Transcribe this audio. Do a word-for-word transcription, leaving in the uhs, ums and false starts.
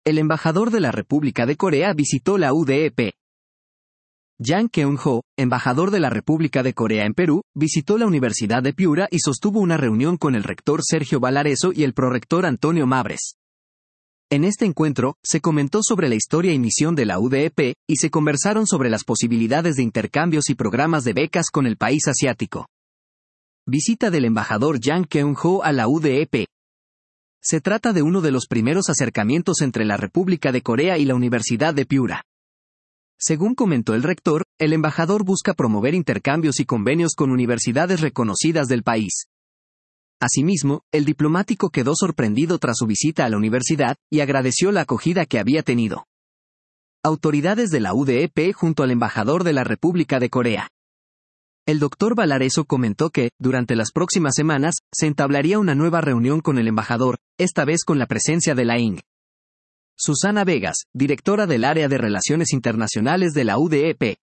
el embajador de la República de Corea visitó la U D E P. Jang Keun-ho, embajador de la República de Corea en Perú, visitó la Universidad de Piura y sostuvo una reunión con el rector Sergio Valareso y el prorector Antonio Mabres. En este encuentro, se comentó sobre la historia y misión de la U D E P, y se conversaron sobre las posibilidades de intercambios y programas de becas con el país asiático. Visita del embajador Jang Keun-ho a la U D E P. Se trata de uno de los primeros acercamientos entre la República de Corea y la Universidad de Piura. Según comentó el rector, el embajador busca promover intercambios y convenios con universidades reconocidas del país. Asimismo, el diplomático quedó sorprendido tras su visita a la universidad, y agradeció la acogida que había tenido. Autoridades de la U D E P junto al embajador de la República de Corea. El doctor Valareso comentó que, durante las próximas semanas, se entablaría una nueva reunión con el embajador, esta vez con la presencia de la I N G. Susana Vegas, directora del Área de Relaciones Internacionales de la U D E P.